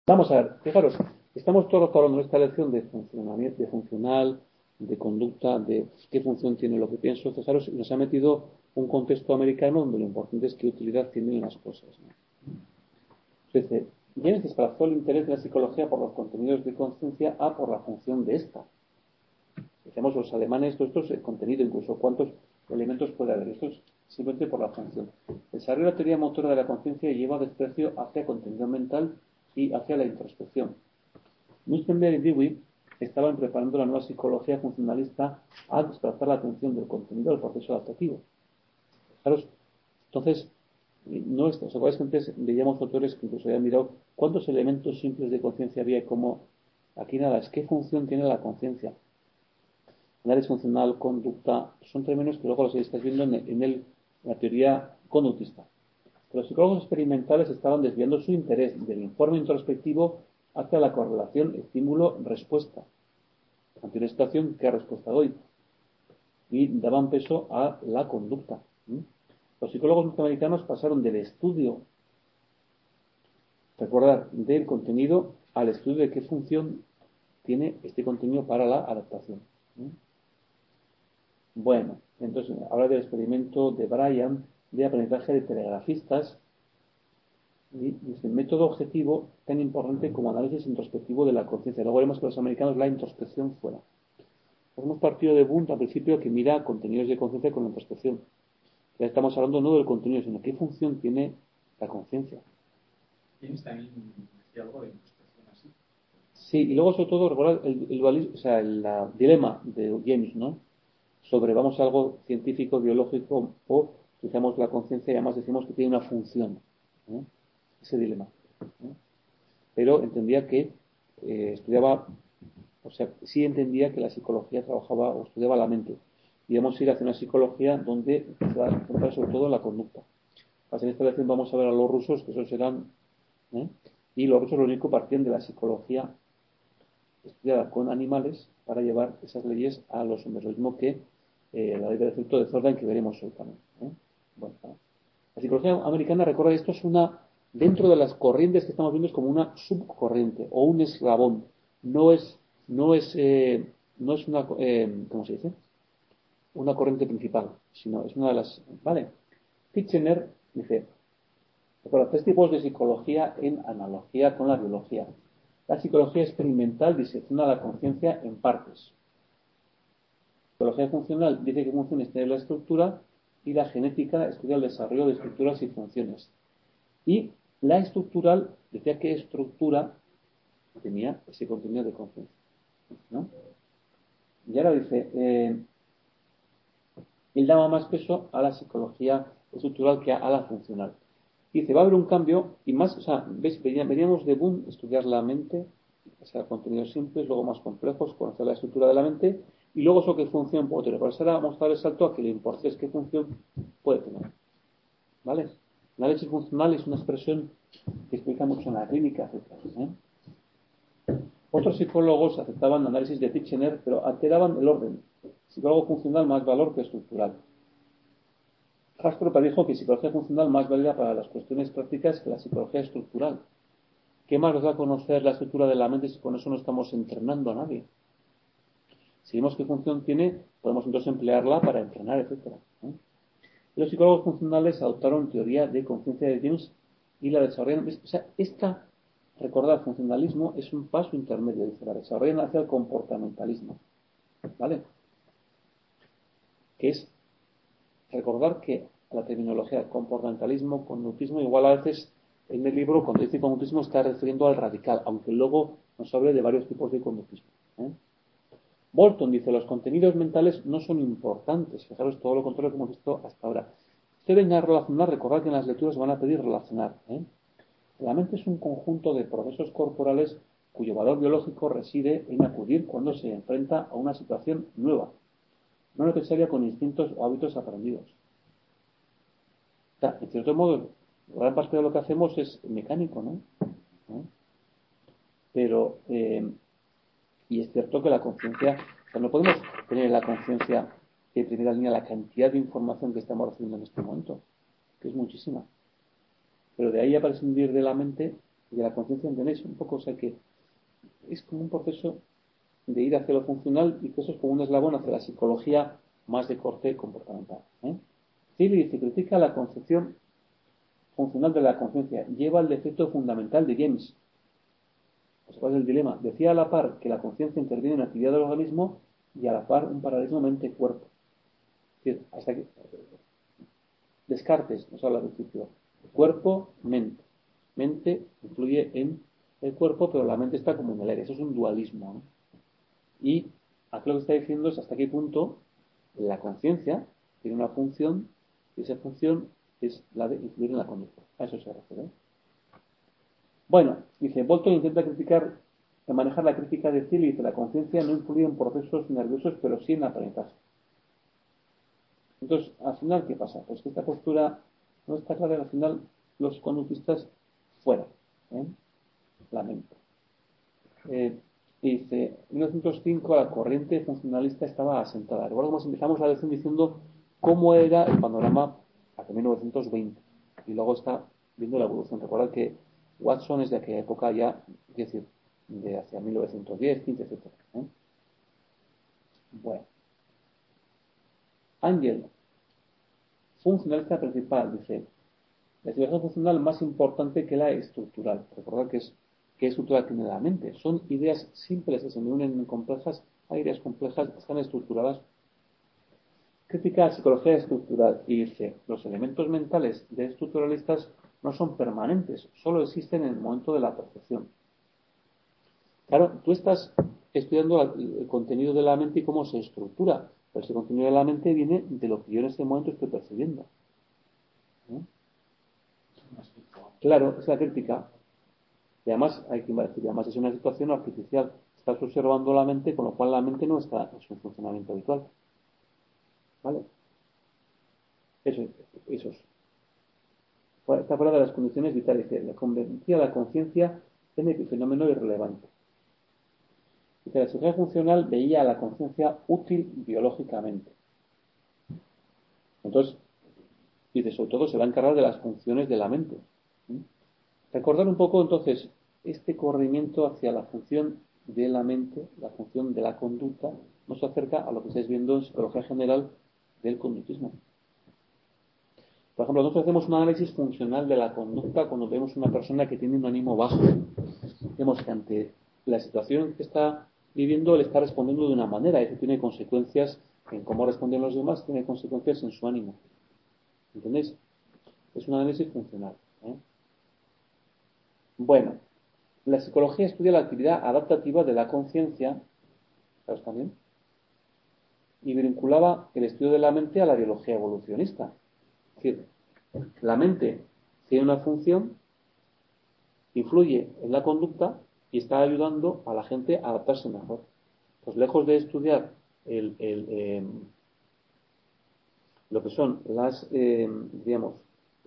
Vamos a ver, fijaros, estamos todos hablando en esta lección de funcionamiento, de funcional, de conducta, de qué función tiene lo que pienso. Fijaros, nos ha metido un contexto americano donde lo importante es qué utilidad tienen las cosas, ¿no? Entonces, James desplazó el interés de la psicología por los contenidos de conciencia a por la función de esta. Decíamos los alemanes, esto es el contenido, incluso cuántos elementos puede haber. Esto es simplemente por la función. El desarrollo de la teoría motora de la conciencia lleva desprecio hacia contenido mental y hacia la introspección. Mustenberg y Dewey estaban preparando la nueva psicología funcionalista al desplazar la atención del contenido del proceso adaptativo. Fijaros, entonces, no es, ¿os acordáis que antes veíamos autores que incluso habían mirado cuántos elementos simples de conciencia había y cómo, aquí nada, es qué función tiene la conciencia? Análisis funcional, conducta, son términos que luego los estáis viendo en la teoría conductista. Los psicólogos experimentales estaban desviando su interés del informe introspectivo hacia la correlación estímulo-respuesta. Ante una situación, ¿qué respuesta doy? Y daban peso a la conducta. Los psicólogos norteamericanos pasaron del estudio, recordar, del contenido al estudio de qué función tiene este contenido para la adaptación. Bueno, entonces habla del experimento de Bryan de aprendizaje de telegrafistas y es el método objetivo tan importante como análisis introspectivo de la conciencia. Luego veremos que los americanos la introspección fuera. Hemos partido de Wundt al principio que mira contenidos de conciencia con la introspección. Ya estamos hablando no del contenido, sino qué función tiene la conciencia. ¿Tienes también decía algo de introspección así? Sí, y luego sobre todo recordar el dualismo, o sea, el dilema de James, ¿no? Sobre vamos a algo científico, biológico, o utilizamos la conciencia y además decimos que tiene una función, ¿no? Ese dilema, ¿no? Pero entendía que estudiaba, o sea, sí entendía que la psicología trabajaba o estudiaba la mente. Y vamos a ir hacia una psicología donde se va a centrar sobre todo en la conducta. En esta lección vamos a ver a los rusos, que esos eran, ¿eh? Y los rusos lo único partían de la psicología estudiada con animales para llevar esas leyes a los hombres, lo mismo que la ley del efecto de Zordan que veremos hoy también. Bueno, la psicología americana, recuerda, esto es una, dentro de las corrientes que estamos viendo, es como una subcorriente o un eslabón. No es, no es, no es una, ¿cómo se dice? Una corriente principal, sino es una de las, ¿vale? Titchener dice, recuerda, 3 tipos de psicología en analogía con la biología. La psicología experimental disecciona la conciencia en partes. La psicología funcional dice que funciones tiene la estructura y la genética estudia el desarrollo de estructuras y funciones. Y la estructural decía que estructura tenía ese contenido de conciencia, ¿no? Y ahora dice, él daba más peso a la psicología estructural que a la funcional. Dice, va a haber un cambio y más, o sea, ¿veis? Veníamos de Boom estudiar la mente, o sea, contenidos simples, luego más complejos, conocer la estructura de la mente y luego eso qué función puede tener. Por eso ahora vamos a dar el salto a que le importe es qué función puede tener. ¿Vale? El análisis funcional es una expresión que explica mucho en la clínica, etc. Otros psicólogos aceptaban análisis de Titchener, pero alteraban el orden. Psicólogo funcional más valor que estructural. Hastropa dijo que psicología funcional más válida para las cuestiones prácticas que la psicología estructural. ¿Qué más nos da a conocer la estructura de la mente si con eso no estamos entrenando a nadie? Si vemos qué función tiene, podemos entonces emplearla para entrenar, etc. Los psicólogos funcionales adoptaron teoría de conciencia de James y la desarrollaron. O sea, recordad, funcionalismo es un paso intermedio, dice, la desarrollan hacia el comportamentalismo. ¿Vale? Que es recordar que la terminología comportamentalismo, conductismo, igual a veces en el libro cuando dice conductismo está refiriendo al radical, aunque luego nos hable de varios tipos de conductismo. Bolton dice, los contenidos mentales no son importantes. Fijaros todo lo contrario que hemos visto hasta ahora. Usted venga a relacionar, recordad que en las lecturas van a pedir relacionar. La mente es un conjunto de procesos corporales cuyo valor biológico reside en acudir cuando se enfrenta a una situación nueva, no necesaria con instintos o hábitos aprendidos. O sea, en cierto modo, gran parte de lo que hacemos es mecánico, ¿no? Pero, y es cierto que la conciencia, o sea, no podemos tener en la conciencia de primera línea la cantidad de información que estamos recibiendo en este momento, que es muchísima. Pero de ahí a prescindir de la mente, y de la conciencia, ¿entendéis? Un poco, o sea que es como un proceso de ir hacia lo funcional y que eso es como un eslabón hacia la psicología más de corte comportamental. Tilly dice, critica la concepción funcional de la conciencia, lleva el defecto fundamental de James. Pues, ¿cuál es el dilema? Decía a la par que la conciencia interviene en la actividad del organismo y a la par un paralelismo mente-cuerpo. Es decir, hasta que Descartes nos habla del principio. Cuerpo-mente. Mente influye en el cuerpo, pero la mente está como en el aire. Eso es un dualismo, ¿no? Y aquí lo que está diciendo es hasta qué punto la conciencia tiene una función y esa función es la de influir en la conducta. A eso se refiere. Bueno, dice, Bolton intenta manejar la crítica de Thiel y dice, la conciencia no influye en procesos nerviosos, pero sí en aprendizaje. Entonces, al final, ¿qué pasa? Pues que esta postura no está clara, al final los conductistas fuera, la mente. Dice, en 1905 la corriente funcionalista estaba asentada. Recuerdo cómo empezamos la lección diciendo cómo era el panorama hasta 1920. Y luego está viendo la evolución. Recuerda que Watson es de aquella época ya, es decir, de hacia 1910, 15, etc. Bueno. Ángel, funcionalista principal, dice, la situación funcional más importante que la estructural. Recordad que ¿qué estructura tiene la mente? Son ideas simples que se unen en complejas, hay ideas complejas que están estructuradas. Critica la psicología estructural y dice, los elementos mentales de estructuralistas no son permanentes, solo existen en el momento de la percepción. Claro, tú estás estudiando el contenido de la mente y cómo se estructura, pero ese contenido de la mente viene de lo que yo en este momento estoy percibiendo. Claro, es la crítica. Y además, hay quien va a decir, además es una situación artificial. Estás observando la mente, con lo cual la mente no está en su funcionamiento habitual. ¿Vale? Eso es. Está fuera de las condiciones vitales. La conveniencia de la conciencia en el fenómeno irrelevante. Dice, la psicología funcional veía a la conciencia útil biológicamente. Entonces, dice, sobre todo se va a encargar de las funciones de la mente. Recordar un poco, entonces, este corrimiento hacia la función de la mente, la función de la conducta, nos acerca a lo que estáis viendo en psicología general del conductismo. Por ejemplo, nosotros hacemos un análisis funcional de la conducta cuando vemos una persona que tiene un ánimo bajo. Vemos que ante la situación que está viviendo, él está respondiendo de una manera, y eso tiene consecuencias en cómo responden los demás, tiene consecuencias en su ánimo. ¿Entendéis? Es un análisis funcional. Bueno, la psicología estudia la actividad adaptativa de la conciencia, ¿sabes también? Y vinculaba el estudio de la mente a la biología evolucionista. Es decir, la mente tiene una función, influye en la conducta y está ayudando a la gente a adaptarse mejor. Pues lejos de estudiar lo que son las, digamos,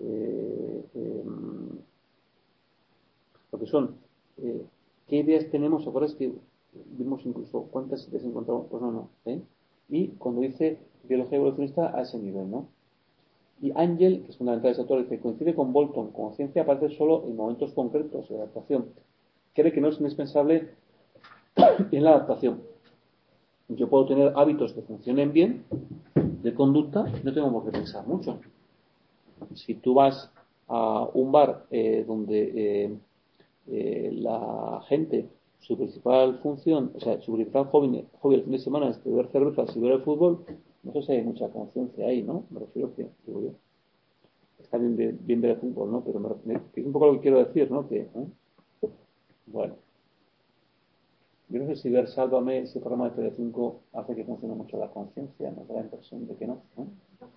lo que son, qué ideas tenemos, ¿te acuerdas que vimos incluso cuántas ideas encontramos? Pues no. Y cuando dice biología evolucionista a ese nivel, ¿no? Y Ángel, que es fundamental ese autor, dice, coincide con Bolton, conciencia aparece solo en momentos concretos de adaptación. Cree que no es indispensable en la adaptación. Yo puedo tener hábitos que funcionen bien, de conducta, no tengo por qué pensar mucho. Si tú vas a un bar donde la gente, su principal función, o sea, su principal hobby el fin de semana es beber cervezas y ver el fútbol, no sé si hay mucha conciencia ahí, ¿no? Me refiero que, digo yo, está bien ver el fútbol, ¿no? Pero que es un poco lo que quiero decir, ¿no? Bueno, yo no sé si ver Sálvame, ese programa de Telecinco, hace que funcione mucho la conciencia, me da la impresión de que no, ¿no?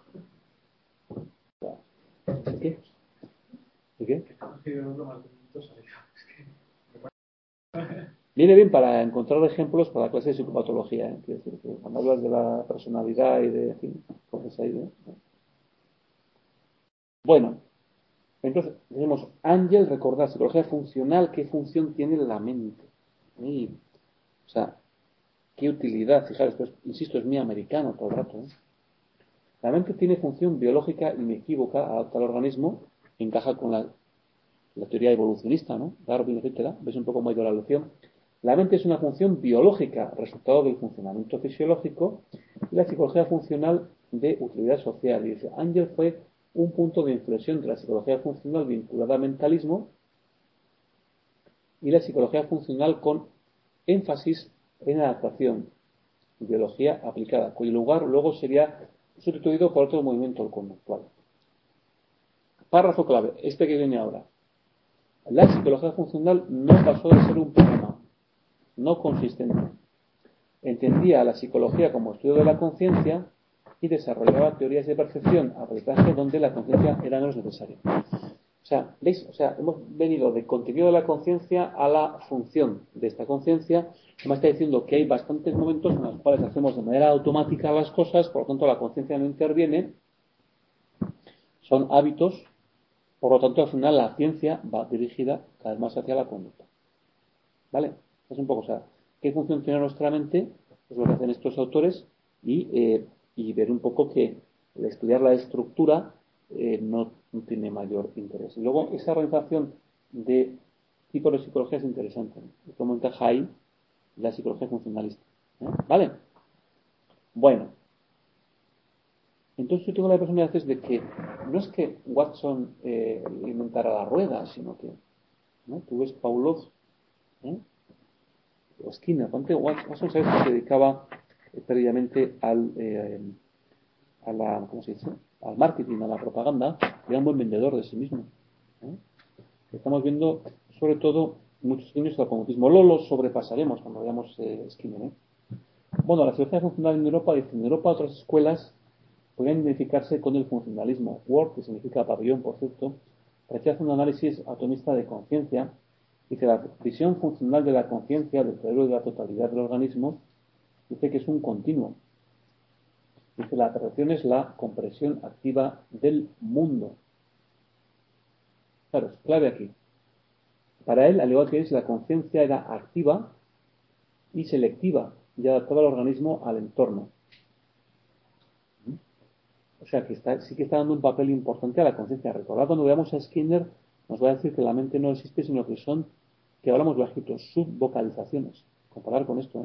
¿De qué? ¿De qué? Viene bien para encontrar ejemplos para la clase de psicopatología. Quiero decir que cuando hablas de la personalidad y de, en fin, cosas ahí, ¿no? Bueno, entonces tenemos Ángel, recordar psicología funcional, qué función tiene la mente. O sea, qué utilidad, fijaros, pues, insisto, es muy americano todo el rato. La mente tiene función biológica inequívoca, adapta al organismo, encaja con la la teoría evolucionista, ¿no? Darwin, etcétera, ves un poco más de la evolución. La mente es una función biológica, resultado del funcionamiento fisiológico, y la psicología funcional de utilidad social. Y dice, Ángel fue un punto de inflexión de la psicología funcional vinculada al mentalismo y la psicología funcional con énfasis en adaptación, biología aplicada, cuyo lugar luego sería sustituido por otro movimiento conductual. Párrafo clave, este que viene ahora. La psicología funcional no pasó de ser un problema no consistente. Entendía a la psicología como estudio de la conciencia y desarrollaba teorías de percepción, aprendizaje donde la conciencia era menos necesaria. O sea, ¿veis? O sea, hemos venido del contenido de la conciencia a la función de esta conciencia. Además está diciendo que hay bastantes momentos en los cuales hacemos de manera automática las cosas, por lo tanto la conciencia no interviene. Son hábitos, por lo tanto al final la ciencia va dirigida cada vez más hacia la conducta. ¿Vale? Es un poco, o sea, ¿qué función tiene nuestra mente? Es lo que hacen estos autores y ver un poco que estudiar la estructura no tiene mayor interés. Y luego, esa organización de tipos de psicología es interesante, ¿no? Cómo encaja ahí la psicología funcionalista. ¿Vale? Bueno, entonces yo tengo la impresión a veces de que no es que Watson inventara la rueda, sino que, ¿no? Tú ves Pavlov, o Skinner, Watson se dedicaba previamente ¿cómo se dice? Al marketing, a la propaganda, era un buen vendedor de sí mismo. Estamos viendo, sobre todo, muchos guiños al comunismo. Luego lo sobrepasaremos cuando veamos Skinner. Bueno, la psicología funcional en Europa, dice, en Europa otras escuelas podrían identificarse con el funcionalismo. Word, que significa pabellón, por cierto, rechaza un análisis atomista de conciencia. Dice, la visión funcional de la conciencia, del cerebro y de la totalidad del organismo, dice que es un continuo. Dice, la percepción es la comprensión activa del mundo. Claro, es clave aquí. Para él, al igual que es, la conciencia era activa y selectiva y adaptaba al organismo al entorno. O sea, que sí que está dando un papel importante a la conciencia. Recordad, cuando veamos a Skinner, nos va a decir que la mente no existe, sino que hablamos bajito, subvocalizaciones. Comparar con esto,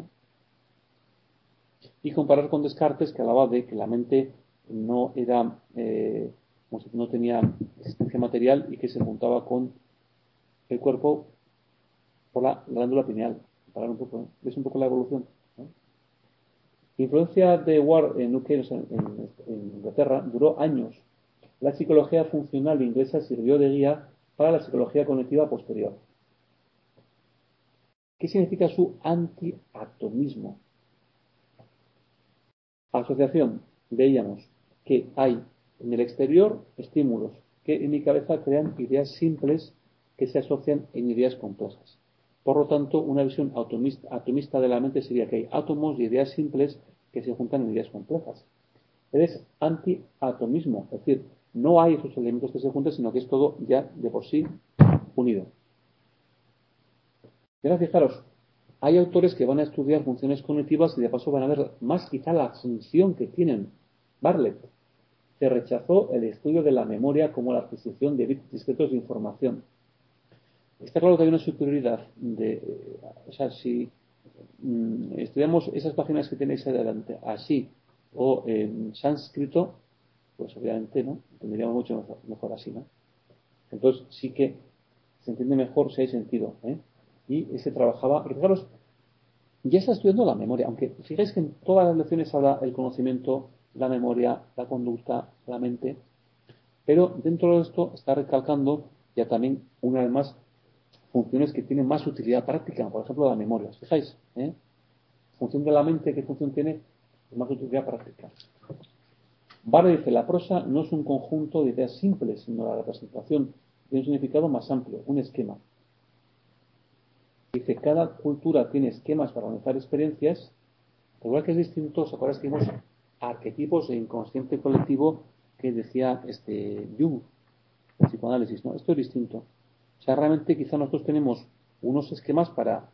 Y comparar con Descartes, que hablaba de que la mente no era, no tenía existencia material y que se juntaba con el cuerpo por la glándula pineal. Comparar un poco, ¿ves un poco la evolución? La influencia de Ward en UK, en Inglaterra, duró años. La psicología funcional inglesa sirvió de guía para la psicología cognitiva posterior. ¿Qué significa su antiatomismo? Asociación, veíamos que hay en el exterior estímulos que en mi cabeza crean ideas simples que se asocian en ideas complejas. Por lo tanto, una visión atomista de la mente sería que hay átomos y ideas simples que se juntan en ideas complejas. Es antiatomismo, es decir, no hay esos elementos que se juntan, sino que es todo ya de por sí unido. Y ahora fijaros, hay autores que van a estudiar funciones cognitivas y de paso van a ver más quizá la función que tienen. Bartlett se rechazó el estudio de la memoria como la adquisición de bits discretos de información. Está claro que hay una superioridad o sea, si estudiamos esas páginas que tenéis adelante así o en sánscrito, pues obviamente no, entenderíamos mucho mejor así, ¿no? Entonces sí que se entiende mejor si hay sentido, Y ese trabajaba, porque fijaros, ya está estudiando la memoria, aunque fijáis que en todas las lecciones habla el conocimiento, la memoria, la conducta, la mente, pero dentro de esto está recalcando ya también una vez más funciones que tienen más utilidad práctica, por ejemplo la memoria, ¿os fijáis? Función de la mente, ¿qué función tiene? Más utilidad práctica. Barre dice, la prosa no es un conjunto de ideas simples, sino la representación de un significado más amplio, un esquema. Dice, cada cultura tiene esquemas para organizar experiencias, igual que es distinto, ¿os acordáis que vimos arquetipos de inconsciente colectivo que decía Jung, el psicoanálisis, ¿no? Esto es distinto. O sea, realmente quizá nosotros tenemos unos esquemas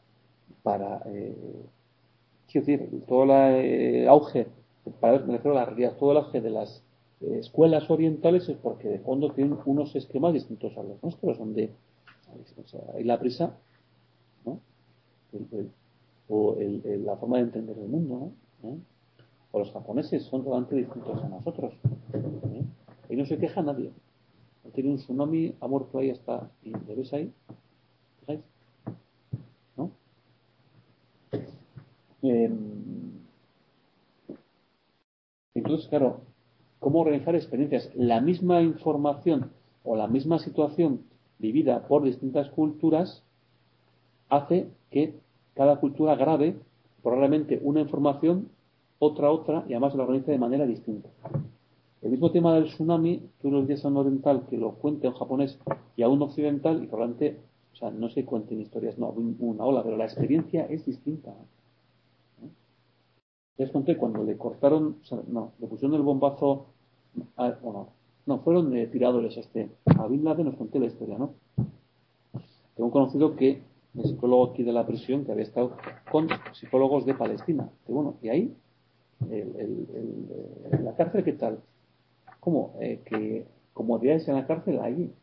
quiero decir, todo el auge, me refiero a la realidad, todo el auge de las escuelas orientales es porque de fondo tienen unos esquemas distintos a los nuestros, donde O sea, hay la prisa, ¿no? O la forma de entender el mundo, ¿no? O los japoneses son totalmente distintos a nosotros. Y no se queja nadie. Ha tenido un tsunami, ha muerto ahí hasta. ¿Y lo ves ahí? ¿Fijáis? ¿No? Entonces, claro, ¿cómo organizar experiencias? La misma información o la misma situación vivida por distintas culturas hace que cada cultura grabe probablemente una información, otra, y además lo organiza de manera distinta. El mismo tema del tsunami, tú lo dices a un oriental que lo cuente a un japonés y a un occidental, y probablemente, o sea, no se cuenten historias, no, una ola, pero la experiencia es distinta. Ya os conté cuando le cortaron, o sea, no, le pusieron el bombazo, no, fueron tiradores a Bin Laden, os conté la historia, ¿no? Tengo un conocido que, el psicólogo aquí de la prisión, que había estado con psicólogos de Palestina. Y bueno, y ahí, la cárcel, ¿qué tal? ¿Cómo? Que comodidades en la cárcel, ahí.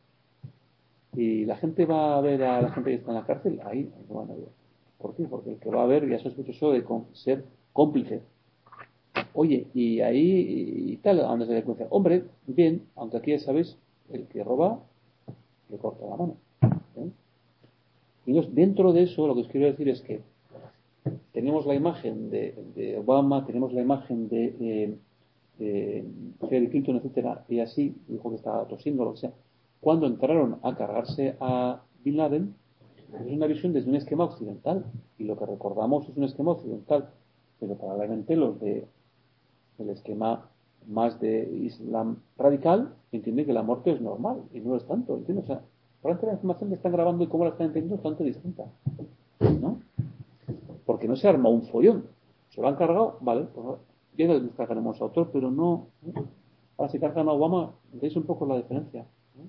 Y la gente va a ver a la gente que está en la cárcel, ahí. Bueno, ¿por qué? Porque el que va a ver ya es sospechoso de ser cómplice. Oye, y ahí y tal, a donde se le cuenta, hombre, bien, aunque aquí ya sabéis, el que roba le corta la mano. ¿Eh? Y entonces, dentro de eso, lo que os quiero decir es que tenemos la imagen de Obama, tenemos la imagen de Hillary Clinton, etcétera, y así, dijo que estaba tosiendo, lo que sea. Cuando entraron a cargarse a Bin Laden, es una visión desde un esquema occidental, y lo que recordamos es un esquema occidental, pero probablemente los del esquema más de Islam radical entienden que la muerte es normal, y no es tanto, ¿entiendes? O sea, probablemente la información que están grabando y cómo la están entendiendo es bastante distinta, ¿no? Porque no se arma un follón. Se lo han cargado, vale, pues ya les cargaremos a otros, pero no. Ahora si cargan a Obama, veis un poco la diferencia.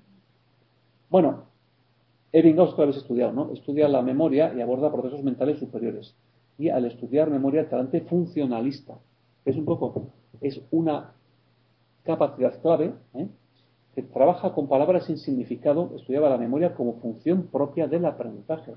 Bueno, Ebbinghaus que lo habéis estudiado, ¿no? Estudia la memoria y aborda procesos mentales superiores. Y al estudiar memoria, el talante funcionalista. Es un poco, es una capacidad clave, que trabaja con palabras sin significado, estudiaba la memoria como función propia del aprendizaje.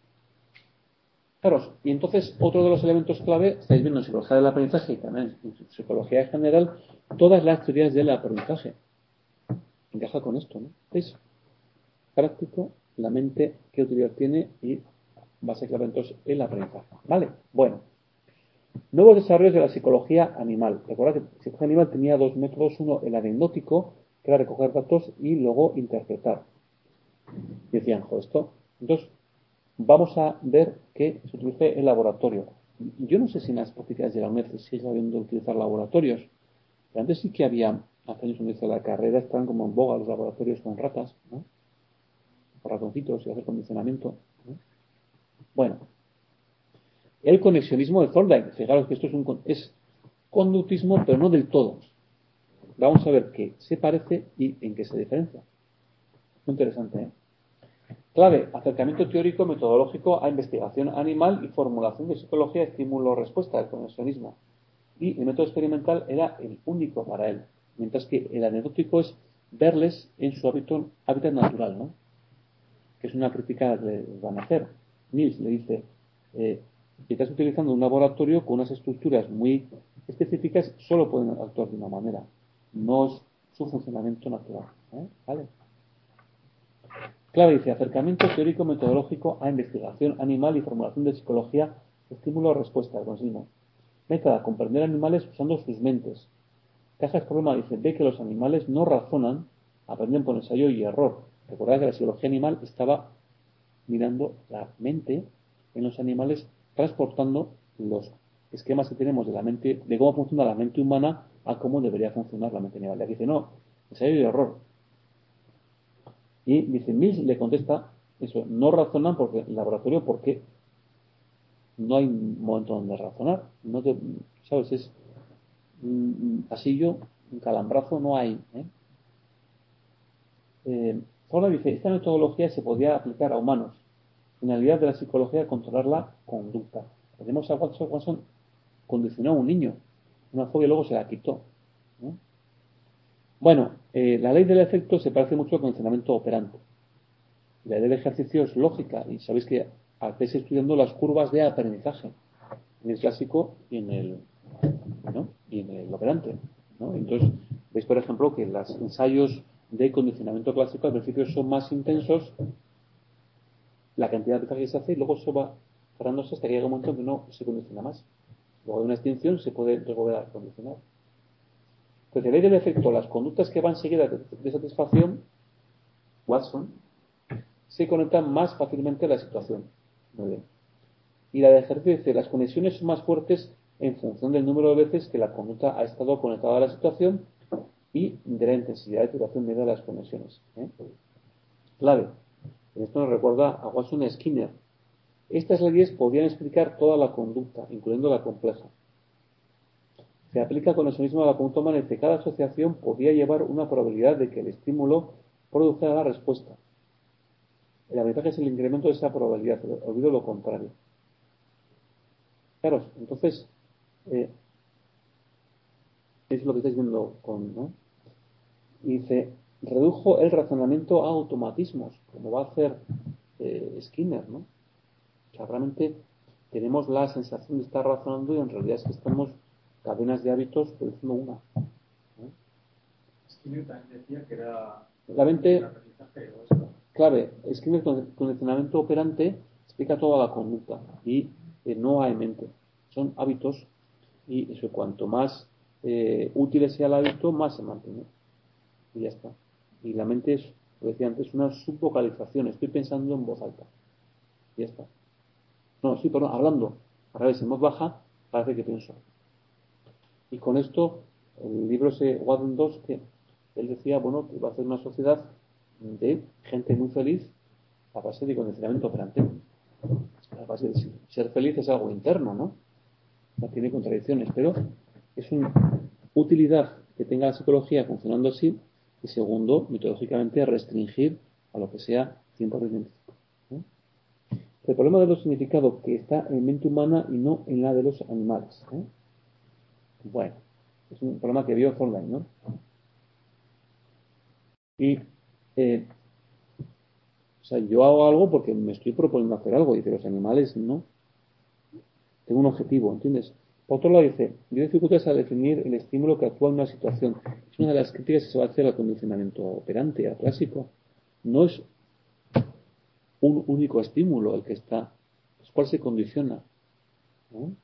Claro, y entonces otro de los elementos clave, estáis viendo en psicología del aprendizaje y también en psicología en general, todas las teorías del aprendizaje. Encaja con esto, ¿no? Es práctico, la mente, qué utilidad tiene y base clave entonces el aprendizaje. ¿Vale? Bueno, nuevos desarrollos de la psicología animal. Recuerda que la psicología animal tenía dos métodos, uno el anecdótico, que era recoger datos, y luego interpretar. Y decían, esto. Entonces, vamos a ver que se utilice el laboratorio. Yo no sé si en las prácticas de la UNED sigue habiendo utilizar laboratorios, pero antes sí que había, hace años cuando hice la carrera, estaban como en boga los laboratorios con ratas, ¿no? Con ratoncitos y hacer condicionamiento, ¿no? Bueno, el conexionismo de Thorndike, fijaros que esto es conductismo, pero no del todo. Vamos a ver qué se parece y en qué se diferencia. Muy interesante, ¿eh? Clave, acercamiento teórico metodológico a investigación animal y formulación de psicología, estímulo-respuesta, el conexionismo. Y el método experimental era el único para él, mientras que el anecdótico es verles en su hábitat natural, ¿no? Que es una crítica que les van a hacer. Niels le dice, si estás utilizando un laboratorio con unas estructuras muy específicas, solo pueden actuar de una manera, no es su funcionamiento natural, ¿eh? ¿Vale? Clave dice, acercamiento teórico metodológico a investigación animal y formulación de psicología, estímulo-respuesta, el consigno. Método, comprender animales usando sus mentes. Cajas problema dice, ve que los animales no razonan, aprenden por ensayo y error. Recordad que la psicología animal estaba mirando la mente en los animales, transportando los esquemas que tenemos de la mente, de cómo funciona la mente humana a cómo debería funcionar la mente animal. Y aquí dice, no, ensayo y error. Y dice, Mills le contesta eso, no razonan porque el laboratorio, porque no hay un momento donde razonar. No te, ¿sabes? Es pasillo, un calambrazo, no hay. Ahora dice, esta metodología se podía aplicar a humanos. Finalidad de la psicología, controlar la conducta. Tenemos a Watson condicionó a un niño, una fobia y luego se la quitó. ¿No? Bueno, la ley del efecto se parece mucho al condicionamiento operante. La idea del ejercicio es lógica y sabéis que estáis estudiando las curvas de aprendizaje en el clásico y en el, ¿no? y en el operante, ¿no? Entonces, veis por ejemplo que los ensayos de condicionamiento clásico al principio son más intensos, la cantidad de aprendizaje que se hace y luego eso va cerrándose hasta que llega un momento en que no se condiciona más. Luego de una extinción se puede volver a condicionar. Entonces, el ley del efecto, las conductas que van seguidas de satisfacción, Watson, se conectan más fácilmente a la situación. Muy bien. Y la de ejercicio dice, las conexiones son más fuertes en función del número de veces que la conducta ha estado conectada a la situación y de la intensidad de duración media de las conexiones. Clave. Esto nos recuerda a Watson y Skinner. Estas leyes podían explicar toda la conducta, incluyendo la compleja. Se aplica conexionismo a la conducta humana y que cada asociación podía llevar una probabilidad de que el estímulo produjera la respuesta. La ventaja es el incremento de esa probabilidad, olvido lo contrario. Claro, entonces, es lo que estáis viendo con, ¿no? Y dice, redujo el razonamiento a automatismos, como va a hacer Skinner, ¿no? O sea, realmente tenemos la sensación de estar razonando y en realidad es que estamos cadenas de hábitos produciendo una. ¿No? Skinner también decía que era La mente, el aprendizaje o eso. clave, Skinner con condicionamiento operante explica toda la conducta y no hay mente. Son hábitos y eso, cuanto más útil sea el hábito, más se mantiene. Y ya está. Y la mente es, lo decía antes, una subvocalización. Estoy pensando en voz alta. Y ya está. No, sí, perdón, hablando. A revés, en voz baja, parece que pienso. Y con esto, el libro ese, Wadden 2, que él decía, bueno, que va a ser una sociedad de gente muy feliz a base de condicionamiento operante. A base de ser feliz es algo interno, ¿no? No tiene contradicciones, pero es una utilidad que tenga la psicología funcionando así. Y segundo, metodológicamente restringir a lo que sea 100% científico. ¿No? El problema de los significados que está en mente humana y no en la de los animales. Bueno, es un problema que vio Thorndike, ¿no? Y, o sea, yo hago algo porque me estoy proponiendo hacer algo y de los animales no. Tengo un objetivo, ¿entiendes? Por otro lado dice, dio dificultades a definir el estímulo que actúa en una situación. Es una de las críticas que se va a hacer al condicionamiento operante, al clásico. No es un único estímulo el que está, es cuál se condiciona. ¿No?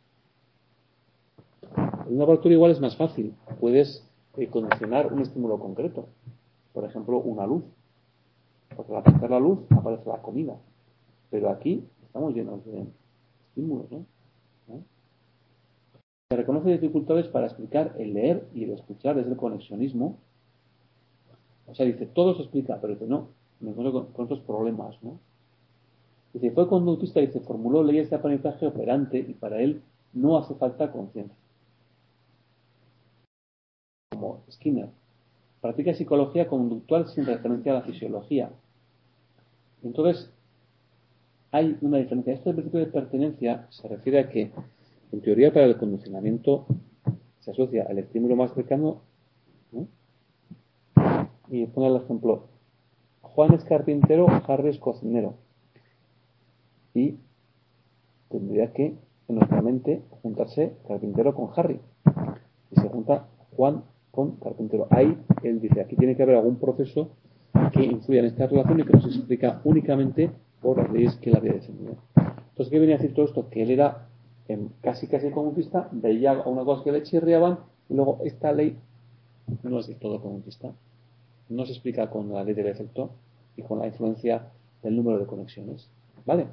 En un laboratorio igual es más fácil. Puedes condicionar un estímulo concreto. Por ejemplo, una luz. Porque al apagar la luz aparece la comida. Pero aquí estamos llenos de estímulos, ¿no? ¿No? Se reconoce dificultades para explicar el leer y el escuchar desde el conexionismo. O sea, dice, todo se explica, pero dice, no, me encuentro con otros problemas, ¿no? Dice, fue conductista, dice, formuló leyes de aprendizaje operante y para él no hace falta conciencia. Como Skinner. Practica psicología conductual sin referencia a la fisiología. Entonces, hay una diferencia. Este principio de pertenencia se refiere a que, en teoría, para el condicionamiento se asocia al estímulo más cercano, ¿no? Y pone el ejemplo, Juan es carpintero, Harry es cocinero. Y tendría que, en nuestra mente, juntarse carpintero con Harry. Y se junta Juan con carpintero. Ahí, él dice, aquí tiene que haber algún proceso que influya en esta relación y que no se explica únicamente por las leyes que él había definido. Entonces, ¿qué venía a decir todo esto? Que él era casi conductista, veía una cosa que le chirriaban y luego esta ley no es del todo conductista. No se explica con la ley del efecto y con la influencia del número de conexiones. ¿Vale?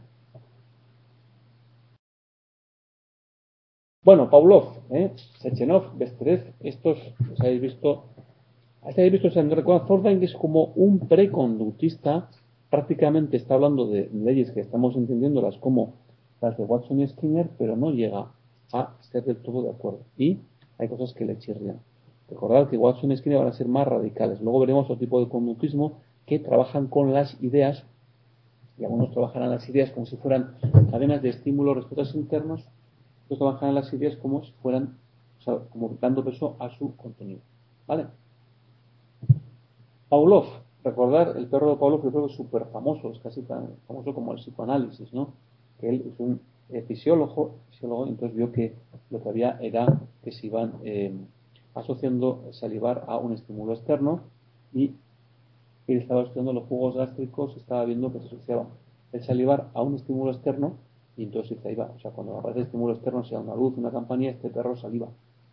Bueno, Pavlov, Sechenov, Besterev, estos los habéis visto. Habéis visto, o sea, Thorndike es como un preconductista, prácticamente está hablando de leyes que estamos entendiéndolas como las de Watson y Skinner, pero no llega a estar del todo de acuerdo. Y hay cosas que le chirrían. Recordad que Watson y Skinner van a ser más radicales. Luego veremos otro tipo de conductismo que trabajan con las ideas, y algunos trabajarán las ideas como si fueran cadenas de estímulos, respuestas internos, otros trabajarán las ideas como si fueran, o sea, como dando peso a su contenido. ¿Vale? Pavlov, Recordar el perro de Pablo, yo creo que es súper famoso, es casi tan famoso como el psicoanálisis, ¿no? Que él es un fisiólogo, entonces vio que lo que había era que se iban asociando salivar a un estímulo externo y él estaba estudiando los jugos gástricos, estaba viendo que se asociaba el salivar a un estímulo externo y entonces se iba. O sea, cuando aparece el estímulo externo, sea una luz, una campanilla, este perro saliva.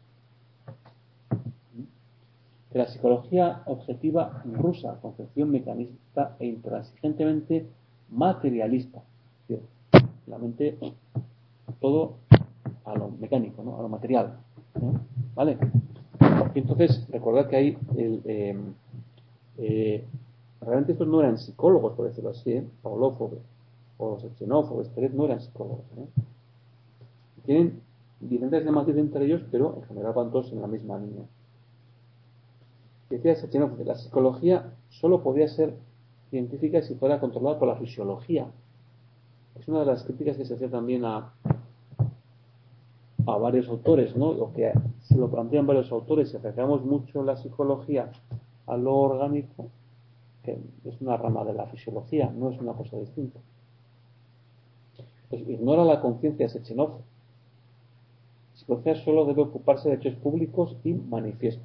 De la psicología objetiva rusa, concepción mecanista e intransigentemente materialista. Es decir, la mente, todo a lo mecánico, ¿no? A lo material. ¿Vale? Y entonces, recordad que hay realmente estos no eran psicólogos, por decirlo así, Pavlov o Sechenov o Steret no eran psicólogos. Tienen diferentes matices entre ellos, pero en general van todos en la misma línea. Decía Sechenov que la psicología solo podía ser científica si fuera controlada por la fisiología. Es una de las críticas que se hacía también a varios autores, ¿no? O que se lo plantean varios autores. Si acercamos mucho la psicología a lo orgánico, que es una rama de la fisiología, no es una cosa distinta. Pues ignora la conciencia de Sechenov. La psicología solo debe ocuparse de hechos públicos y manifiestos.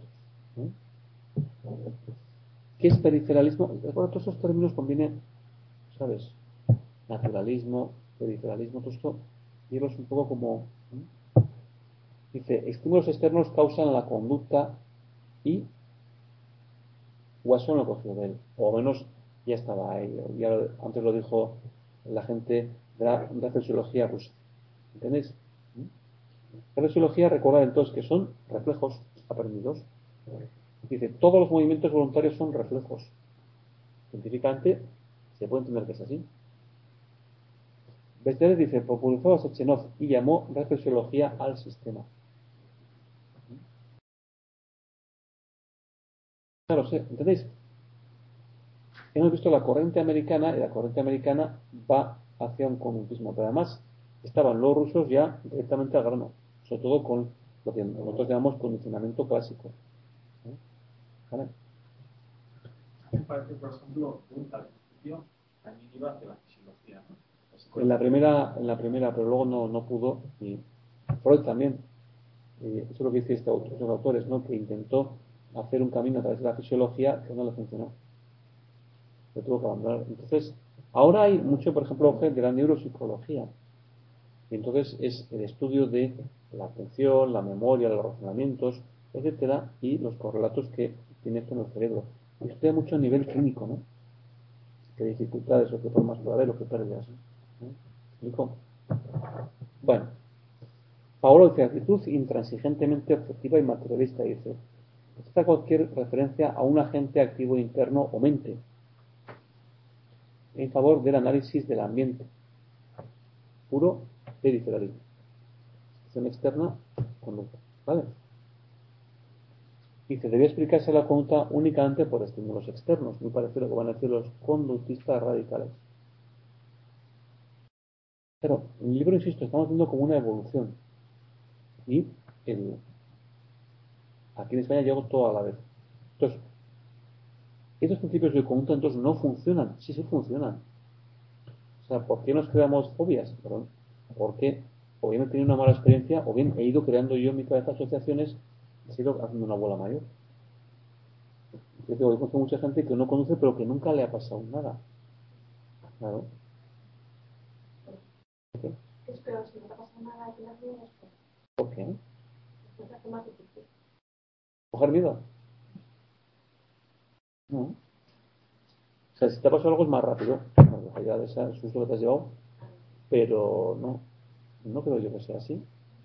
¿Qué es periferalismo? Bueno, todos esos términos conviene, ¿sabes? Naturalismo, periferalismo, todo esto, llevas un poco como... Dice, estímulos externos causan la conducta y Watson lo cogió de él, o al menos ya estaba ahí, antes lo dijo la gente de la reflexiología rusa. ¿Entendéis? La reflexiología recuerda entonces que son reflejos aprendidos. Dice, todos los movimientos voluntarios son reflejos. Científicamente se puede entender que es así. Besteles dice, popularizó a Sechenov y llamó reflexiología al sistema. Claro, sí, ¿entendéis? Hemos visto la corriente americana y la corriente americana va hacia un conductismo, pero además estaban los rusos ya directamente al grano, sobre todo con lo que nosotros llamamos condicionamiento clásico. ¿Vale? Me parece, por ejemplo, Wundt al principio también iba hacia la fisiología, ¿no? En la primera, pero luego no pudo, y Freud también. Eso es lo que dice estos autores, ¿no? Que intentó hacer un camino a través de la fisiología que no le funcionó. Lo tuvo que abandonar. Entonces, ahora hay mucho, por ejemplo, de la neuropsicología. Y entonces es el estudio de la atención, la memoria, los razonamientos, etcétera, y los correlatos que tiene esto en el cerebro. Y estudia mucho a nivel clínico, ¿no? Qué dificultades o qué formas puede haber o qué pérdidas. ¿No? ¿Explico? Bueno, Paolo dice actitud intransigentemente objetiva y materialista. Dice, está cualquier referencia a un agente activo interno o mente en favor del análisis del ambiente. Puro periferalismo. Acción externa, conducta. ¿Vale? Dice, debía explicarse la conducta únicamente por estímulos externos, muy parecido a lo que van a decir los conductistas radicales. Pero en el libro, insisto, estamos viendo como una evolución. Y aquí en España llegó todo a la vez. Entonces, estos principios de conducta entonces no funcionan. Sí funcionan. O sea, ¿por qué nos creamos fobias? Perdón. Porque o bien he tenido una mala experiencia o bien he ido creando yo en mi cabeza asociaciones y he ido haciendo una bola mayor. Yo digo, yo conozco mucha gente que no conoce pero que nunca le ha pasado nada. Claro. ¿Por qué? Es peor, si no te pasa nada, te das miedo después. ¿Por qué? Después te hace más difícil. ¿Coger miedo? No. O sea, si te ha pasado algo es más rápido. Bueno, allá de ese susto que te has llevado. Pero no creo yo que sea así.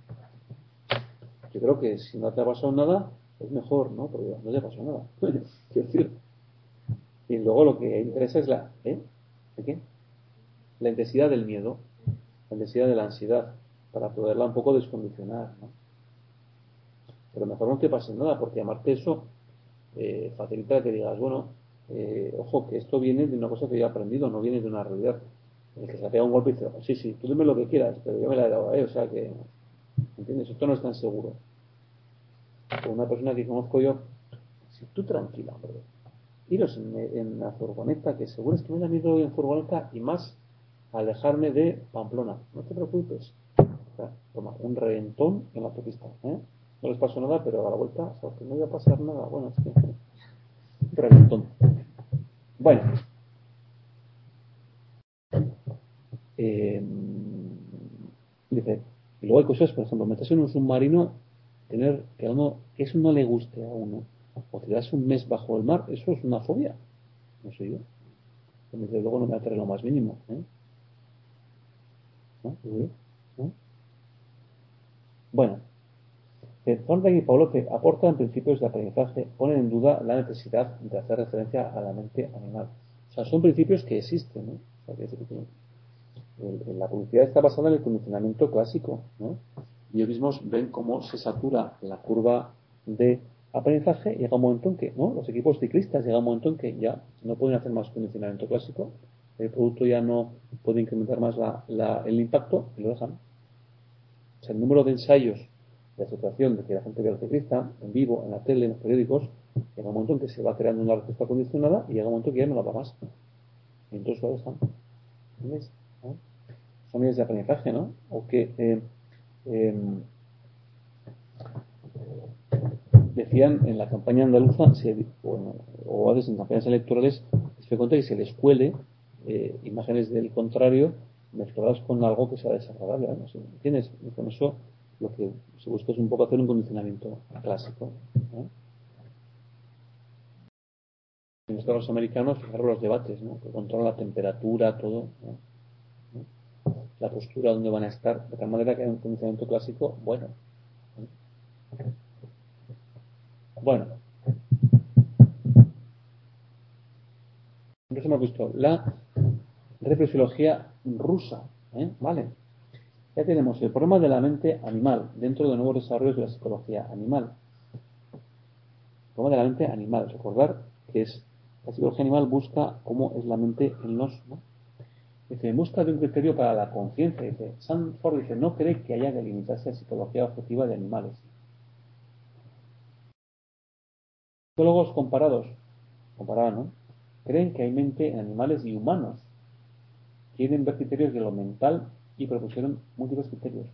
Yo creo que si no te ha pasado nada, es mejor, ¿no? Porque no te ha pasado nada. Quiero decir. Y luego lo que interesa es ¿de qué? La intensidad del miedo, la intensidad de la ansiedad, para poderla un poco descondicionar, ¿no? Pero mejor no te pase nada, porque llamarte eso facilita que digas, bueno, ojo, que esto viene de una cosa que yo he aprendido, no viene de una realidad. El que se pega un golpe y dice, sí, tú dime lo que quieras, pero yo me la he dado, o sea que, ¿entiendes? Esto no es tan seguro. Con una persona que conozco yo, si tú tranquila, hombre, iros en la furgoneta, que seguro es que me da miedo ir en furgoneta y más alejarme de Pamplona. No te preocupes. O sea, toma, un reventón en la autopista. ¿Eh? No les pasó nada, pero a la vuelta, o sea, que no iba a pasar nada. Bueno, es que un reventón. Bueno, eh, dice, y luego hay cosas, por ejemplo, meterse en un submarino, tener que a uno, que eso no le guste a uno, o tirarse un mes bajo el mar, eso es una fobia. No sé yo. Desde luego no me atrae lo más mínimo. ¿Eh? ¿No? ¿No? Bueno, Thorndike y Paulo aportan principios de aprendizaje, ponen en duda la necesidad de hacer referencia a la mente animal. O sea, son principios que existen, ¿no? O sea, la publicidad está basada en el condicionamiento clásico, ¿no? Y ellos mismos ven cómo se satura la curva de aprendizaje y llega un momento en que, ¿no? Los equipos ciclistas llega un momento en que ya no pueden hacer más condicionamiento clásico, el producto ya no puede incrementar más el impacto y lo dejan. O sea, el número de ensayos de asociación de que la gente vea al ciclista en vivo, en la tele, en los periódicos, llega un momento en que se va creando una respuesta condicionada y llega un momento que ya no la va más. Y entonces lo dejan. ¿Entendéis? ¿No? Son medidas de aprendizaje, ¿no? O que eh, decían en la campaña andaluza, o a veces en campañas electorales, es frecuente que se les cuele imágenes del contrario mezcladas con algo que sea desagradable. ¿No? ¿Entiendes? Y con eso lo que se busca es un poco hacer un condicionamiento clásico. ¿No? En los estados americanos, fijaros los debates, ¿no? Que controlan la temperatura, todo, ¿no? La postura, donde van a estar, de tal manera que hay un condicionamiento clásico bueno. ¿No? Bueno, entonces hemos visto la reflexiología rusa, ¿eh? ¿Vale? Ya tenemos el problema de la mente animal dentro de nuevos desarrollos de la psicología animal. El problema de la mente animal. Recordar que es la psicología animal busca cómo es la mente en los, ¿no? Dice, en busca de un criterio para la conciencia. Dice, Sanford dice, no cree que haya que limitarse a psicología objetiva de animales. Psicólogos comparaban, ¿no? Creen que hay mente en animales y humanos. Quieren ver criterios de lo mental y propusieron múltiples criterios.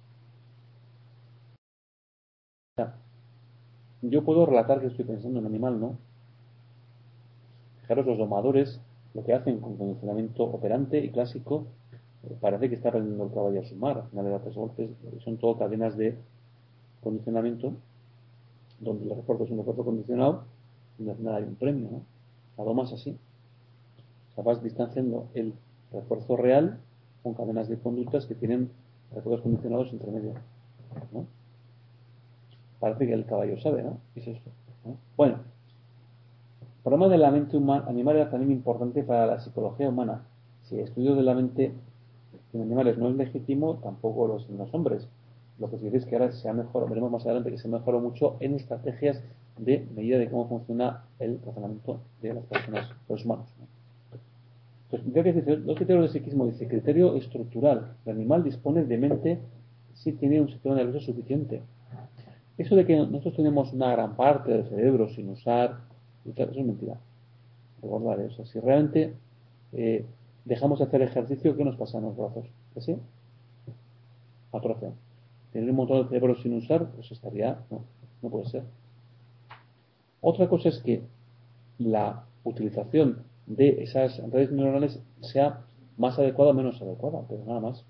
O sea, yo puedo relatar que estoy pensando en un animal, ¿no? Fijaros, los domadores lo que hacen con condicionamiento operante y clásico, parece que está aprendiendo el caballo a sumar. Al final de las tres golpes son todo cadenas de condicionamiento, donde el refuerzo es un refuerzo condicionado, y al final hay un premio, ¿no? La doma es así. O sea, vas distanciando el refuerzo real con cadenas de conductas que tienen refuerzos condicionados entre medio, ¿no? Parece que el caballo sabe, ¿no? ¿Qué es esto? ¿No? Bueno, el problema de la mente animal era también importante para la psicología humana. Si el estudio de la mente en animales no es legítimo, tampoco lo es en los hombres. Lo que se dice es que ahora se ha mejorado, veremos más adelante que se mejoró mucho en estrategias de medida de cómo funciona el razonamiento de las personas, de los humanos, ¿no? Entonces, dice, dos criterios de psiquismo. Dice, criterio estructural. El animal dispone de mente si tiene un sistema nervioso suficiente. Eso de que nosotros tenemos una gran parte del cerebro sin usar, eso es mentira. Recordar eso. Si realmente dejamos de hacer ejercicio, ¿qué nos pasa en los brazos? ¿Que sí? Atrofia. Tener un montón de cerebro sin usar, pues estaría, no, no puede ser. Otra cosa es que la utilización de esas redes neuronales sea más adecuada o menos adecuada, pero nada más.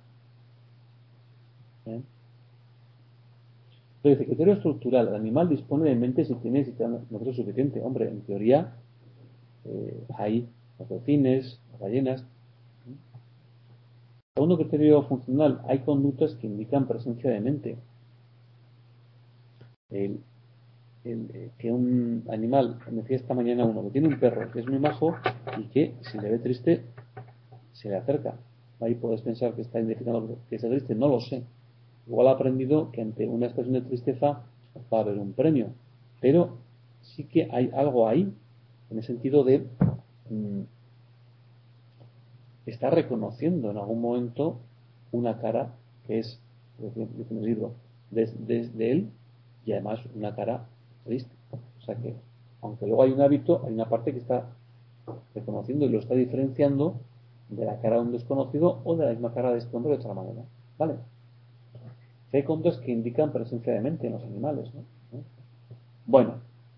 ¿Eh? Entonces, criterio estructural. El animal dispone de mente si tiene sistema nervioso suficiente. Hombre, en teoría hay los delfines, las ballenas. Segundo criterio funcional. Hay conductas que indican presencia de mente. El, que un animal, me decía esta mañana uno, que tiene un perro que es muy majo y que si le ve triste se le acerca. Ahí puedes pensar que está identificando que está triste, no lo sé. Igual ha aprendido que ante una expresión de tristeza va a haber un premio. Pero sí que hay algo ahí, en el sentido de está reconociendo en algún momento una cara que es, dice en el libro, de él y además una cara triste. O sea que Aunque luego hay un hábito, hay una parte que está reconociendo y lo está diferenciando de la cara de un desconocido o de la misma cara de este hombre de otra manera. ¿Vale? Hay conductas que indican presencia de mente en los animales, ¿no? Bueno,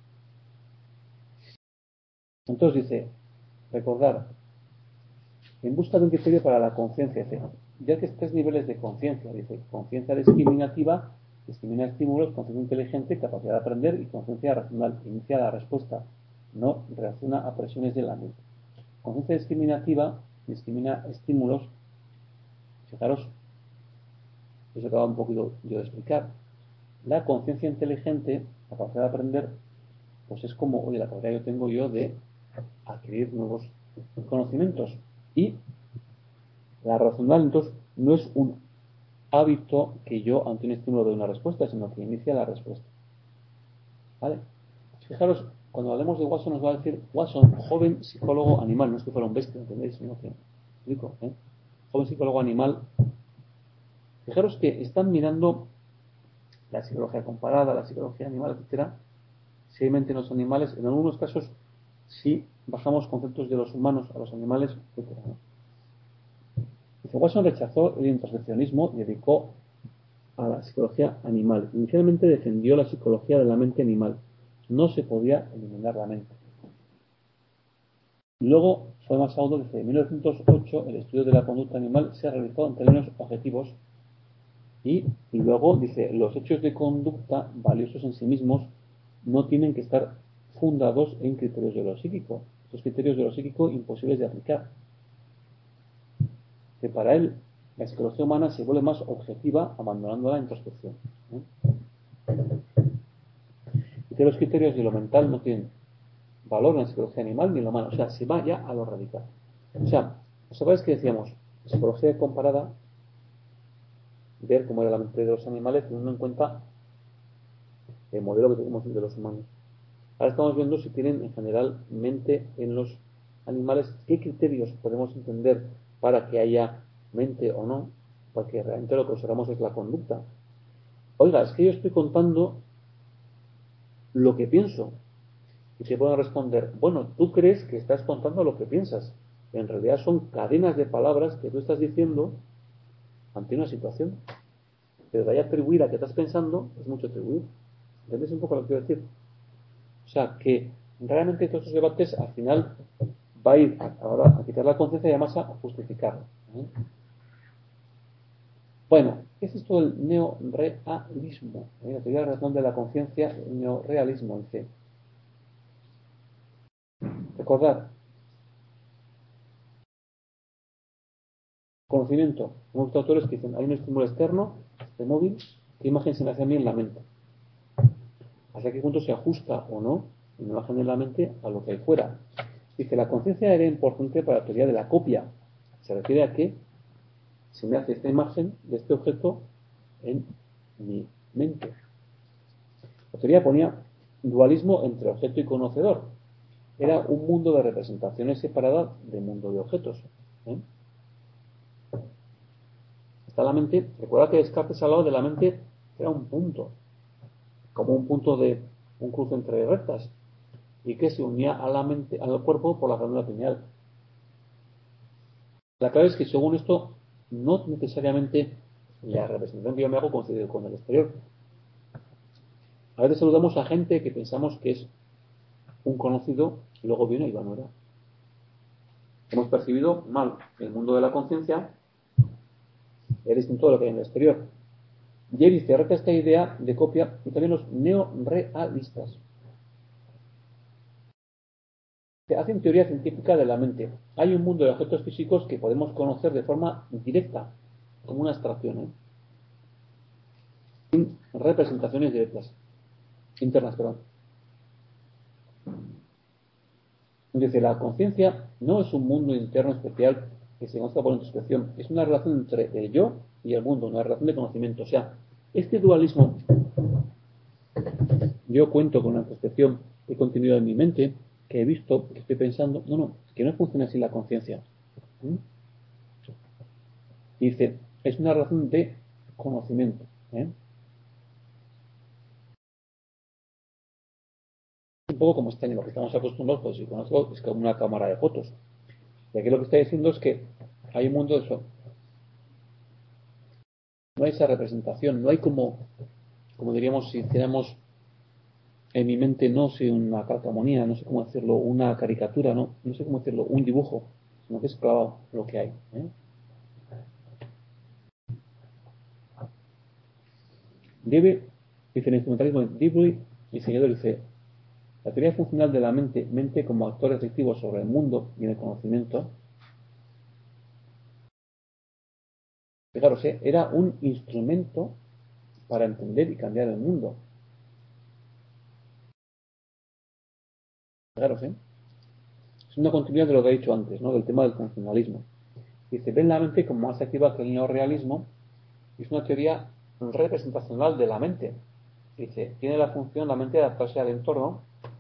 entonces dice, recordar, en busca de un criterio para la conciencia, dice, ya que tres niveles de conciencia, dice, conciencia discriminativa, discrimina estímulos, conciencia inteligente, capacidad de aprender y conciencia racional, inicia la respuesta, no reacciona a presiones de la mente. Conciencia discriminativa discrimina estímulos, fijaros, eso acaba un poquito yo de explicar. La conciencia inteligente, la capacidad de aprender, pues es como, oye, la capacidad que tengo yo de adquirir nuevos conocimientos. Y la racional, entonces, no es un hábito que yo ante un estímulo doy una respuesta, sino que inicia la respuesta. ¿Vale? Fijaros, cuando hablemos de Watson nos va a decir Watson, joven psicólogo animal, no es que fuera un bestia, ¿entendéis? Sino que, explico, joven psicólogo animal. Fijaros que están mirando la psicología comparada, la psicología animal, etcétera. Si hay mente en los animales, en algunos casos sí bajamos conceptos de los humanos a los animales, etcétera. Dice, Watson rechazó el introspeccionismo y dedicó a la psicología animal. Inicialmente defendió la psicología de la mente animal. No se podía eliminar la mente. Luego fue más auto, desde 1908 el estudio de la conducta animal se realizó en términos objetivos y luego dice, los hechos de conducta valiosos en sí mismos no tienen que estar fundados en criterios de lo psíquico. Estos criterios de lo psíquico imposibles de aplicar. Que para él la psicología humana se vuelve más objetiva abandonando la introspección. Y que los criterios de lo mental no tienen valor en la psicología animal ni en lo humano. O sea, se va ya a lo radical. O sea, ¿os acordáis que decíamos? Psicología comparada, ver cómo era la mente de los animales teniendo en cuenta el modelo que tenemos de los humanos. Ahora estamos viendo si tienen en general mente en los animales, qué criterios podemos entender para que haya mente o no, porque realmente lo que observamos es la conducta. Oiga, es que yo estoy contando lo que pienso. Y te pueden responder, bueno, tú crees que estás contando lo que piensas. En realidad son cadenas de palabras que tú estás diciendo ante una situación. Pero de ahí atribuir a que estás pensando es mucho atribuir. ¿Entendés un poco lo que quiero decir? O sea, que realmente todos estos debates al final va a ir ahora a quitar la conciencia y además a justificarlo. Bueno, ¿qué es esto del neorealismo? La teoría de la razón de la conciencia, el neorealismo, dice. Recordad, conocimiento. Hemos visto autores que dicen, hay un estímulo externo, de móvil, ¿qué imagen se me hace a mí en la mente? ¿Hasta qué punto se ajusta o no una imagen en la mente a lo que hay fuera? Dice, la conciencia era importante para la teoría de la copia. Se refiere a que se me hace esta imagen de este objeto en mi mente. La teoría ponía dualismo entre objeto y conocedor. Era un mundo de representaciones separadas del mundo de objetos. Está la mente, recuerda que Descartes hablaba de la mente, era un punto, como un punto de un cruce entre rectas, y que se unía a la mente, al cuerpo por la glándula pineal. La clave es que según esto, no necesariamente la representación que yo me hago coincide con el exterior. A veces saludamos a gente que pensamos que es un conocido y luego viene y va, no era. Hemos percibido mal el mundo de la conciencia, es distinto de lo que hay en el exterior. Jerry cerreta esta idea de copia y también los neorealistas. Se hacen teoría científica de la mente. Hay un mundo de objetos físicos que podemos conocer de forma directa, como una abstracción, sin representaciones directas, internas, perdón. Dice, la conciencia no es un mundo interno especial que se conozca por introspección, es una relación entre el yo y el mundo, una relación de conocimiento. O sea, este dualismo, yo cuento con una introspección, he continuado en mi mente, que he visto, que estoy pensando, no, es que no funciona así la conciencia. Dice, es una relación de conocimiento. un poco como está en lo que estamos acostumbrados, pues si conozco, es como una cámara de fotos. Y aquí lo que está diciendo es que hay un mundo de eso. No hay esa representación, no hay como diríamos si hiciéramos en mi mente, no sé, una calcamonía, no sé cómo decirlo, una caricatura, no sé cómo decirlo, un dibujo, sino que es clavado lo que hay. Debe, dice el instrumentalismo, Dewey, diseñador, dice, la teoría funcional de la mente como actor efectivo sobre el mundo y en el conocimiento, fijaros, era un instrumento para entender y cambiar el mundo. Fijaros, es una continuidad de lo que he dicho antes, ¿no? Del tema del funcionalismo. Dice, ven la mente como más activa que el neorrealismo, y es una teoría representacional de la mente. Dice, tiene la función la mente de adaptarse al entorno.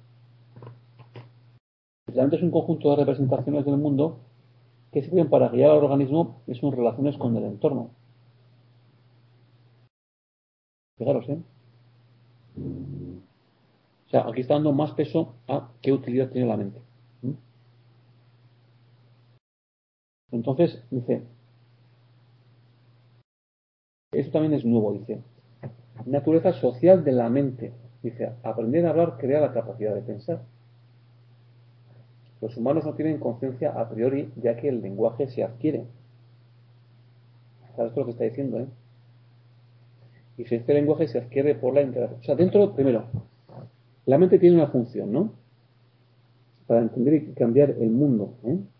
La mente es un conjunto de representaciones del mundo que sirven para guiar al organismo en sus relaciones con el entorno. Fijaros, O sea, aquí está dando más peso a qué utilidad tiene la mente. Entonces, dice, eso también es nuevo, dice, naturaleza social de la mente. Dice, aprender a hablar crea la capacidad de pensar. Los humanos no tienen conciencia a priori, ya que el lenguaje se adquiere. ¿Sabes esto lo que está diciendo, Y si este lenguaje se adquiere por la interacción. O sea, dentro, primero, la mente tiene una función, ¿no? Para entender y cambiar el mundo,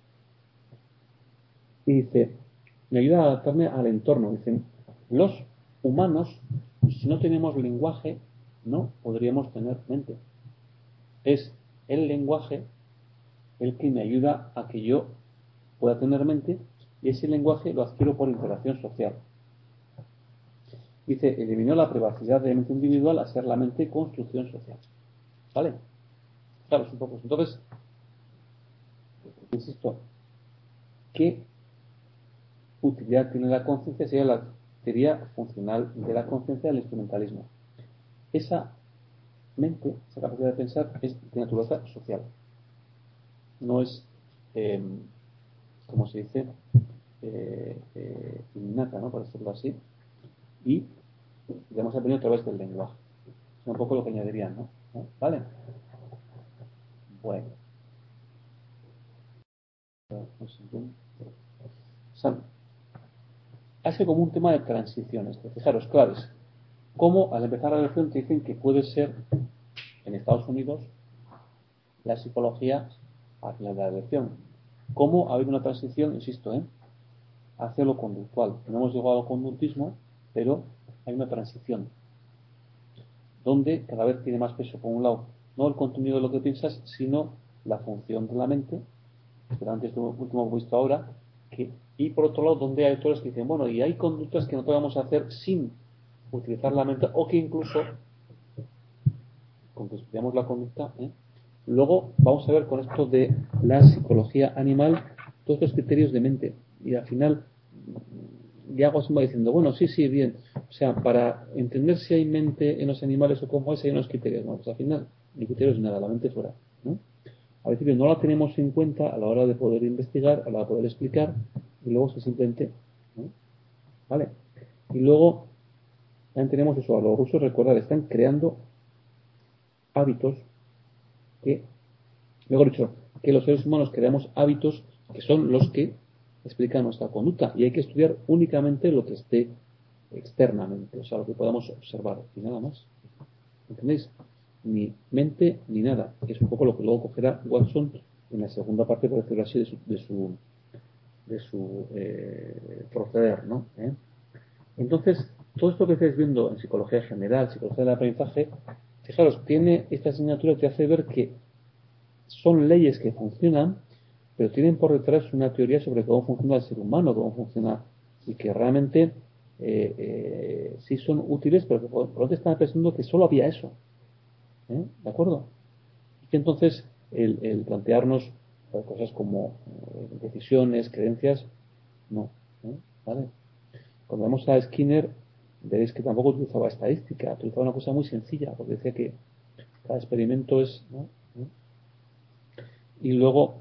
Y dice, me ayuda a adaptarme al entorno. Dicen, los humanos, si no tenemos lenguaje, no podríamos tener mente. Es el lenguaje el que me ayuda a que yo pueda tener mente, y ese lenguaje lo adquiero por interacción social. Dice, eliminó la privacidad de la mente individual a ser la mente construcción social. ¿Vale? Claro, es un poco. Entonces, insisto, ¿qué utilidad tiene la conciencia? Sería la teoría funcional de la conciencia del instrumentalismo. Esa mente, esa capacidad de pensar, es de naturaleza social. No es, como se dice, innata, ¿no? Por decirlo así. Y hemos aprendido a través del lenguaje. Es un poco lo que añadirían, ¿no? ¿Vale? Bueno. O sea, hace como un tema de transiciones. Fijaros, claves. Cómo al empezar la lección te dicen que puede ser en Estados Unidos la psicología al final de la lección. Cómo ha habido una transición, insisto, hacia lo conductual. No hemos llegado al conductismo, pero hay una transición donde cada vez tiene más peso, por un lado, no el contenido de lo que piensas, sino la función de la mente, que antes lo último hemos visto ahora, y por otro lado, donde hay autores que dicen, bueno, y hay conductas que no podemos hacer sin utilizar la mente, o que incluso, con que estudiamos la conducta, luego vamos a ver con esto de la psicología animal, todos los criterios de mente, y al final Yago se va diciendo, bueno, sí, bien. O sea, para entender si hay mente en los animales o cómo es, hay unos criterios. No, pues al final, ni criterios ni nada, la mente fuera, ¿no? A veces no la tenemos en cuenta a la hora de poder investigar, a la hora de poder explicar, y luego se simplemente, ¿no? ¿Vale? Y luego, también tenemos eso, a los rusos, recordad, están creando hábitos que, mejor dicho, que los seres humanos creamos hábitos que son los que explican nuestra conducta, y hay que estudiar únicamente lo que esté externamente, o sea, lo que podamos observar y nada más. ¿Entendéis? Ni mente ni nada. Es un poco lo que luego cogerá Watson en la segunda parte, por decirlo así, de su proceder, ¿no? Entonces, todo esto que estáis viendo en psicología general, psicología del aprendizaje, fijaros, tiene esta asignatura que hace ver que son leyes que funcionan, pero tienen por detrás una teoría sobre cómo funciona el ser humano, cómo funciona, y que realmente sí son útiles, pero que por otro están pensando que solo había eso. ¿De acuerdo? Y que entonces el plantearnos cosas como decisiones, creencias, no. ¿Vale? Cuando vamos a Skinner, veréis que tampoco utilizaba estadística, utilizaba una cosa muy sencilla, porque decía que cada experimento es, ¿no? Y luego,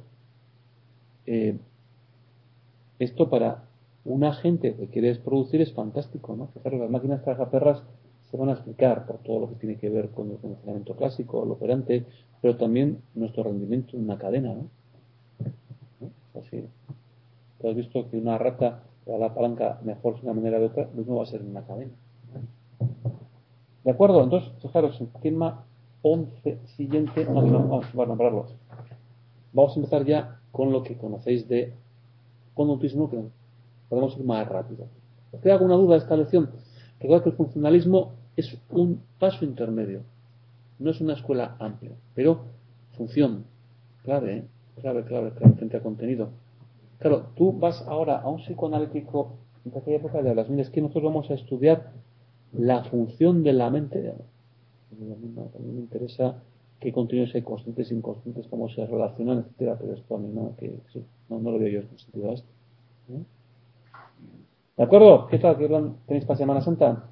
esto para un agente que quieres producir es fantástico, ¿no? Fijaros, las máquinas tragaperras se van a explicar por todo lo que tiene que ver con el funcionamiento clásico, el operante, pero también nuestro rendimiento en una cadena, ¿no? Así. Tú has visto que una rata le da la palanca mejor de una manera de otra, lo mismo va a ser en una cadena. ¿De acuerdo? Entonces, fijaros, el tema 11 siguiente, vamos a nombrarlo. Vamos a empezar ya con lo que conocéis de conductismo, que podemos ir más rápido. ¿Os queda alguna duda de esta lección? Recuerda que el funcionalismo es un paso intermedio, no es una escuela amplia, pero función, clave, clave frente a contenido. Claro, tú vas ahora a un psicoanalítico de aquella época de hablas, mira, es que nosotros vamos a estudiar la función de la mente. A mí me interesa qué contenidos hay conscientes e inconscientes, cómo se relacionan, etcétera, pero esto a mí no, que sí, no lo veo yo en sentido a esto. ¿De acuerdo? ¿Qué tal? ¿Qué plan tenéis para Semana Santa?